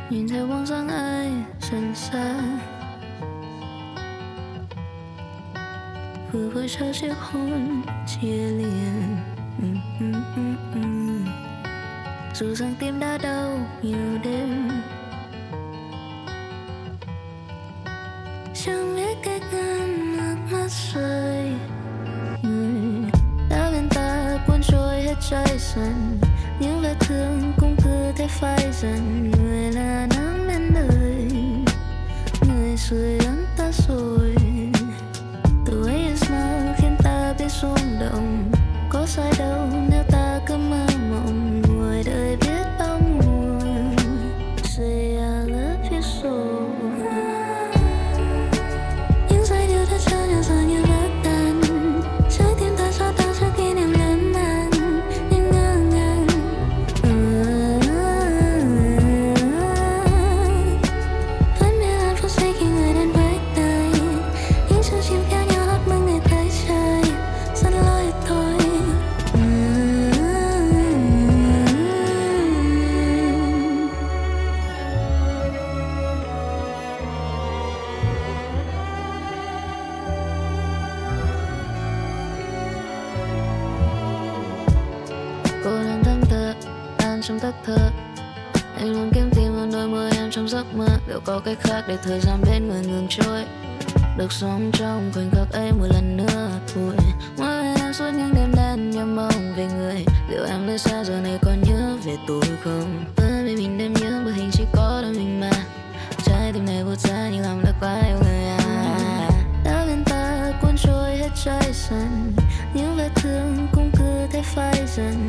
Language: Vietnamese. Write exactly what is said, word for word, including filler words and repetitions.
nhìn theo bóng dáng ai dần xa, vừa vui cho chiếc hôn chia liền. Mm, mm, mm, mm. Dù rằng tim đã đau nhiều đêm, chẳng biết cách ngăn nước mắt rơi. Người đã bên ta cuốn trôi hết trái dần, những vết thương cũng cứ thế phai dần. Người là nắng bên đời, người sưởi ấm ta rồi. Từ ấy smile khiến ta biết rung động, có sai đâu nếu ta cứ mơ mộng. Ngồi đời biết bao mùa, say I love you so. Những giai điệu đã cho nhau giờ như vỡ tan, trái tim ta cho ta trước kỷ niệm lớn man. Nhưng ngỡ ngàng vẫn biết hạnh phúc giây khi người đến với đời. Những chú chim kéo nhau hót mừng ngày tới trời, rất lỗi thôi. Cô đang thẫn thờ, tan trong thất thờ. Anh luôn kiếm tìm vào đôi môi em trong giấc mơ. Liệu có cách khác để thời gian bên người ngừng trôi, được sống trong khoảnh khắc ấy một lần nữa thôi. Mỗi ngày em suốt những đêm đen nhớ mong về người. Liệu em nơi xa giờ này còn nhớ về tôi không? Bởi vì mình đêm nhớ bởi hình chỉ có đôi mình mà. Trái tim này vụt ra như lòng đã quá yêu người à. Đã bên ta cuốn trôi hết trái dần, những vết thương cũng cứ thế phai dần.